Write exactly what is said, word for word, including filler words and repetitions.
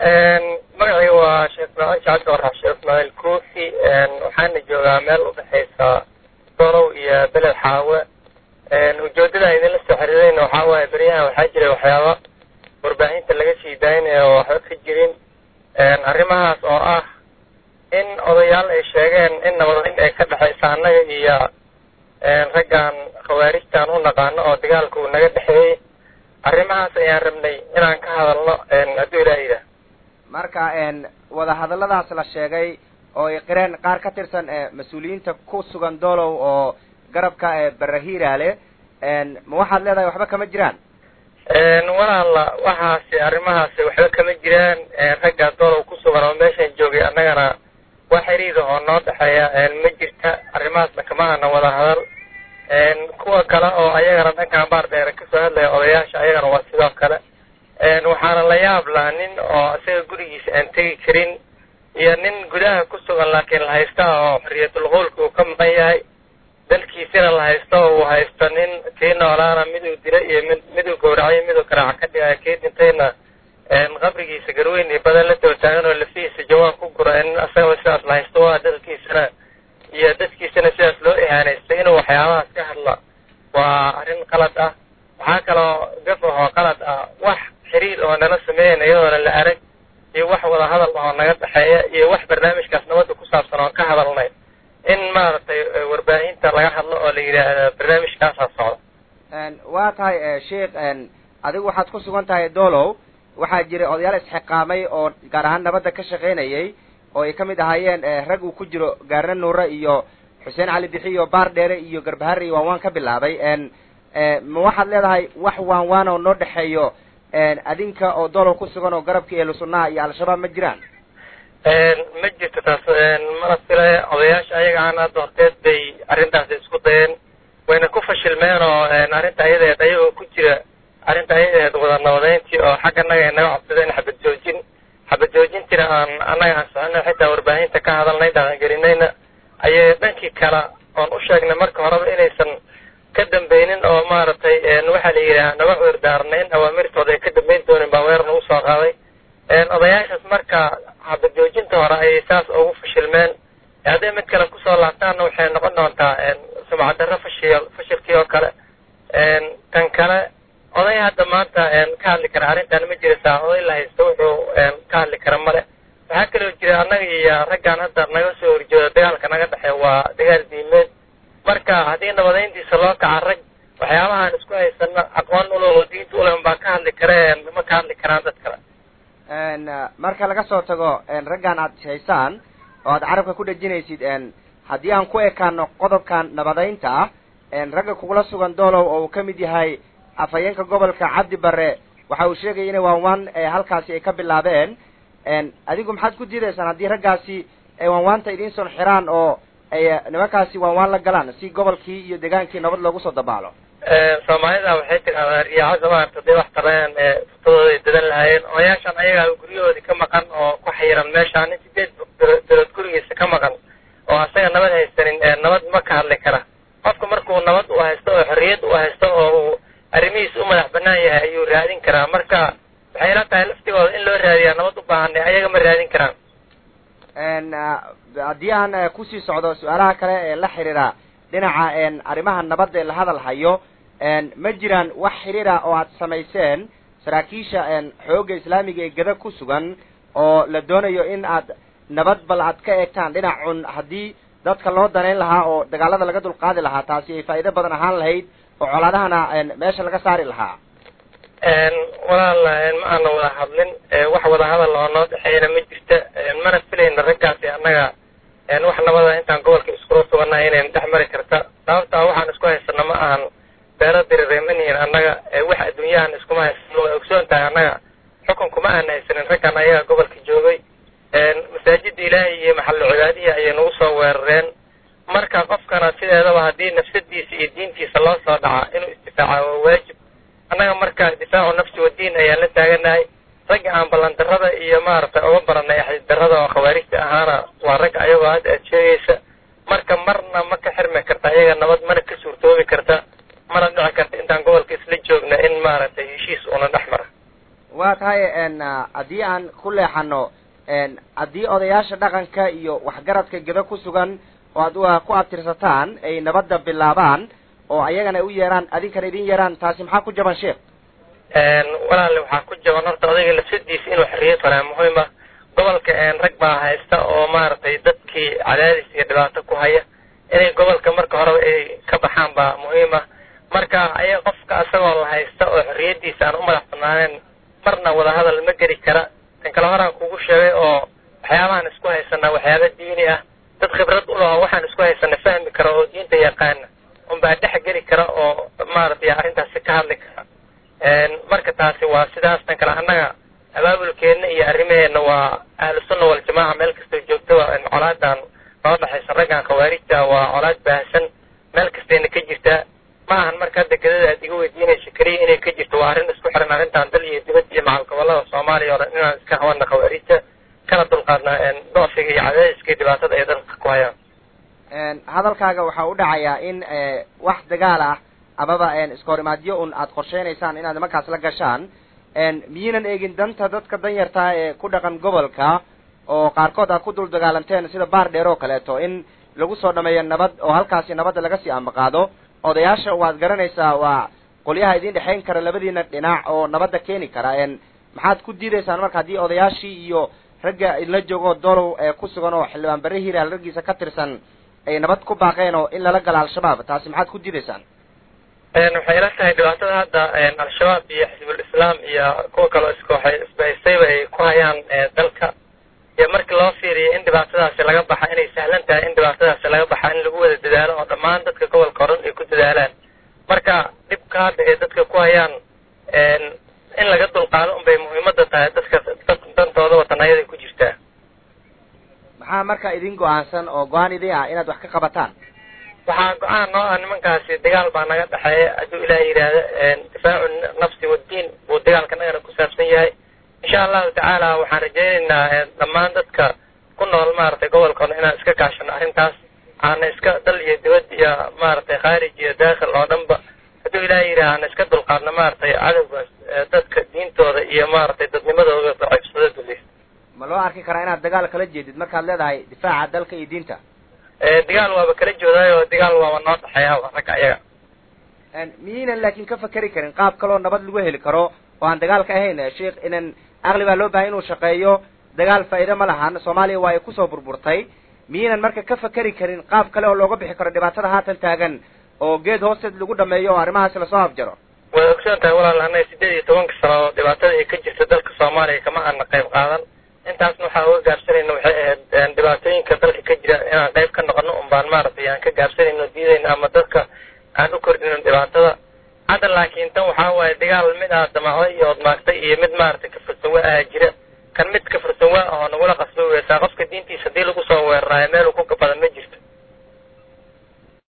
magacii waa sheekh Ismaaciil Jacfar Warax Sheekh Ismaaciil Koofi waxaana joogaa meel u dhaxaysa Dorow iyo Beled Xaawe ujeedada idin la soo xiriirayna waxa waaye bariyahan waxaa jira waxyaabo warbaahinta laga sii daaynayo oo waxba ka jirin arrimahaas oo ah in odayaal ay sheegeen in nabadayn ay ka dhaxaysa annaga iyo raggan khawaarijtan u naqaano oo dagaalka uu naga dhexeeyey arrimahaas ayaan rabnay inaan ka hadalno hadduu ilaahayda marka wada hadalladaas la sheegay oo ay qireen qaar ka tirsan mas-uuliyiinta ku sugan Doolow oo garabka Barahiiraale ma waxaad leedahay waxba kama jiraan walaala waxaasi arrimahaasi waxba kama jiraan ragga Doolow ku sugan oo meeshan joogay annagana wax xiriir oo noo dhaxeeya ma jirta arrimahaasna kama ana wada hadal kuwa kale oo ayagana dhankaan baar dheer ka soo hadlaya odayaasha ayagana waa sidoo kale waxaana la yaab lahaa nin oo isaga gurigiisa aan tegi karin iyo nin gudaha ku sugan laakiin la haysta oo xorriyatul qowlka uu ka maqan yahay dalkiisina la haysto oo uu haysto nin kii noolaana miduu dilay iyo miduu gowracay miduu garaac ka dhigay kii dhintayna qabrigiisa garweyn iyo badan la daba taagan oo lafihiisa jawaan ku gura in asagaba sidaas la haysto waa dalkiisana iyo dadkiisana sidaas loo ihaanaystay inuu waxyaabahaas ka hadla waa arrin qalad ah waxaa kaloo gaf ahoo qalad ah wax xiriir oo nala sameeyan iyadoona la arag iyo wax wada hadal oo naga dhaxeeya iyo wax barnaamijkaas nabadda ku saabsan oo ka hadalnay in maaragtay warbaahinta laga hadlo oo la yidhaahdo barnaamijkaasaa socda waa tahay sheekh adigu waxaad ku sugan tahay Doolow waxaa jira odayaal isxiqaamay oo gaar ahaan nabadda ka shaqaynayay oo ay ka mid ahaayeen rag uu ku jiro Gaarna Nuure iyo Xuseen Cali Bixi iyo Baar Dheere iyo Garbahari waan waan ka bilaabay ma waxaad leedahay wax waan waan oo noo dhaxeeyo adinka oo Doolow ku sugan oo garabka Ahlu Sunnah iyo Al-Shabaab ma jiraan ma jirto taas mana filay odayaasha ayaga aan doorteed bay arrintaas isku dayeen wayna ku fashilmeen oo arrinta ayadeed ayagoo ku jira arrinta ayadeed wada nabadayntii oo xagga naga ay naga codsadeen xabad joojin xabad joojintina aan annaga aan soconay xitaa warbaahinta ka hadalnay dhaqangelinayna ayay dhankii kale oon u sheegnay marka horeba inaysan ka dambaynin oo maaragtay waxaa la yidhaha naga weerdaarnayn awaamirtooda ay ka dambayn doonin baa weerarna u soo qaaday odayaashaas marka xabad joojinta hore ayay saas ugu fashilmeen hadday mid kale kusoo laabtaanna waxay noqon doontaa sumcad darro fashil fashilkii oo kale tan kale oday hadda maanta ka hadli kara arrintan ma jirtaa oday la haysto wuxuu ka hadli kara male waxaa kaloo jira annaga iyo raggaan hadda naga soo horjeedo dagaalka naga dhexeey waa dagaal diimeed marka haddii nabadayntiisa loo kaca rag waxyaabahaan isku haysana aqoon ulo diinta ule baa ka hadli kareen ma ka hadli karaan dad kale marka laga soo tago raggaan aad haysaan oo aad carabka ku dhajinaysid haddii aan ku ekaano qodobkan nabadaynta ah ragga kugula sugan Doolow oo uu ka mid yahay afhayeenka gobolka Cabdi Barre waxa uu sheegay inay waan waan halkaasi ay ka bilaabeen adigu maxaad ku diidaysaan haddii raggaasi ay waan waanta idiin soo xiraan oo ay nimankaasi waan waan la galaan si gobolkii iyo degaankii nabad loogu soo dabaalo Soomaalida waxay tiraahdaa riyaacada maarta day wax tareen ee futadooda dadan lahaayeen odayaashan ayaga guryahoodii ka maqan oo ku xayiran meeshaan sideed dalad gurigiisa ka maqan oo asaga nabad haysanin nabad ma ka hadli kara qofka markuu nabad u haysto oo xorriyad u haysto oo arrimihiisa u madax bannaan yahay ayuu raadin karaa marka waxay la tahay laftigooda in loo raadiyaa nabad u baahan ayaga ma raadin karaan haddii aan kusii socdo su-aalaha kale ee la xiriira dhinaca arrimaha nabadda ee la hadal hayo ma jiraan wax xiriira oo aad samayseen saraakiisha xoogga islaamiga ee gada ku sugan oo la doonayo in aad nabad bal aad ka eegtaan dhinacun haddii dadka loo danayn lahaa oo dagaalada laga dulqaadi lahaa taasi ay faa'iido badan ahaan lahayd oo colaadahana meesha laga saari lahaa walaal ma aana wada hadlin wax wada hadal oo noo dhexeeyana ma jirta mana filayna raggaasi annaga wax nabada intaan gobolka iskula sugannahay inayna dhex mari karta sababtaa waxaan isku haysana ma ahan beelo diriray ma nihin annaga wax adduunyahan iskuma haysano waa ogsoon tahay annaga xukunkuma aan haysanin raggan ayaga gobolka joogay masaajida ilaahay iyo maxallo cibaadihii ayay nagu soo weerareen marka qofkana sideedaba haddii nafsadiisa iyo diintiisa loo soo dhaca inuu isdifaaca waa waajib annaga marka difaacu nafsi wa diin ayaan la taaganahay ragga aan ballandarrada iyo maaragtay uga baranay axdidarrada oo khawaarijta ahaana waa ragga ayagoo hadda aad sheegaysa marka marna ma ka xirmi karta ayaga nabad mana ka suurtoobi karta mana dhici karta intaan gobolka isla joogna in maaragtay heshiis una dhex mara waa tahay haddii aan ku leexano haddii odayaasha dhaqanka iyo waxgaradka geda ku sugan oo ad ku abtirsataan ay nabadda bilaabaan oo ayagana ay u yeeraan adinkana idin yeeraan taasi maxaa ku jaban sheekh walaale waxaa ku jaban horta odayga lafsadiisa inuu xorriyad falaa muhiima gobolka rag baa haysta oo maaragtay dadkii cadaadis iyo dhibaato ku haya inay gobolka marka horeba ay ka baxaan baa muhiima marka aya qofka isagoo la haysta oo xorriyadiisa aan u madax banaaneen marna wadahadal ma geli kara tan kale horaan kugu sheegay oo waxyaabahan isku haysanaa waxyaaba diini ah dad khibrad u laho waxaan isku haysana fahmi kara oo diinta yaqaana unbaa dhex geli kara oo maaragtay arrintaasi ka hadli kara marka taasi waa sidaas tan kale annaga abaabulkeena iyo arrimaheena waa ahlu sunna waljamaaca meel kastoo joogtaba colaadan noo dhexaysa raggan khawaarijta waa colaad baahsan meel kastayna ka jirtaa ma ahan marka hadda gedada aad iga weydiinaysa keliya inay ka jirto waa arrin isku xiran arrintan dal iyo dibad iyo macal gobolada soomaaliya oo dhan inaan iska hawana khawaarijta kana dulqaadna doofiga iyo cadaadiska iyo dhibaatada ay dalka ku hayaan hadalkaaga waxaa u dhacayaa in wax dagaal ah amaba iskahorimaadyo un aad qorsheynaysaan inaad markaas la gashaan miyaynan eegin danta dadka danyartaa ee ku dhaqan gobolka oo qaarkood aad ku dul dagaalanteen sida baar dheer oo kaleeto in lagu soo dhameeyo nabad oo halkaasi nabadda laga sii ambaqaado odayaasha waad garanaysaa waa qolyaha idin dhexayn kara labadiina dhinac oo nabadda keeni kara maxaad ku diidaysaan marka haddii odayaashii iyo ragga idinla joogo dolow ee ku sugan oo xildhibaan barre hiiraal raggiisa ka tirsan ay nabad ku baaqeen oo in lala gala al-shabaab taasi maxaad ku diidaysaan waxay ila tahay dhibaatada hadda al-shabaab iyo xisbul islaam iyo kuwa kaloo iskooxay isbahaystayba ay ku hayaan dalka iyo markii loo fiiriyo in dhibaatadaasi laga baxa inay sahlan tahay in dhibaatadaasi laga baxa in lagu wada dadaalo oo dhammaan dadka gobolka o dhan ay ku dadaalaan marka dhibka hadda ay dadka ku hayaan in laga dulqaado unbay muhiimada tahay dadka dantooda watanayada ku jirtaa maxaa marka idin go-aansan oo go-aan idin ah inaad wax ka qabataan waxaa go-aan noo ah nimankaasi dagaal baa naga dhexeeya hadduu ilaah yidhaahdo difaacu nafsi waddiin buu dagaalka nagana ku saabsan yahay insha allahu tacaala waxaan rajaynaynaa dhammaan dadka ku nool maaragtay gobolka odhan inaan iska kaashano arrintaas aana iska dal iyo dibad iyo maaragtay khaarij iyo daakhil oo dhanba hadduu ilaah yidhaha ana iska dulqaadno maaragtay cadowgaas dadka diintooda iyo maaragtay dadnimadooda daciifsada dulaysta ma loo arki karaa inaad dagaal kala jeedid markaad leedahay difaaca dalka iyo diinta dagaal waaba kala joodaayo dagaal waaba noo dhexeeya ragga ayaga miyaynan laakin ka fakeri karin qaab kaloo nabad lagu heli karo oo aan dagaalka ahayn sheikh inan aqli baa loo bahay inuu shaqeeyo dagaal faa'iido ma lahan soomaaliya waa ay kusoo burburtay miyaynan marka ka fakeri karin qaab kale oo looga bixi karo dhibaatada haatan taagan oo geed hoosteed lagu dhameeyo oo arrimahaasi lasoo afjaro way ogsoon tahay walaal annaga sideed iyo tobanka sano oo dhibaatada ay ka jirta dalka soomaaliya kama aana qayb qaadan intaasna waxaa uga gaabsanayna waxay ahayd dhibaatooyinka dalka ka jira inaan qayb ka noqono un baan maaragtay aan ka gaabsanayno diidayno ama dadka aan u kordhino dhibaatada hadda laakiin tan waxaa waaye dagaal mid ah damacday iyo odmaagtay iyo mid maaragtay kafursan waa aha jira kan mid kafursan waa ahoo nagula qasba weysaa qofka diintiisa hadii lagu soo weeraraayo meel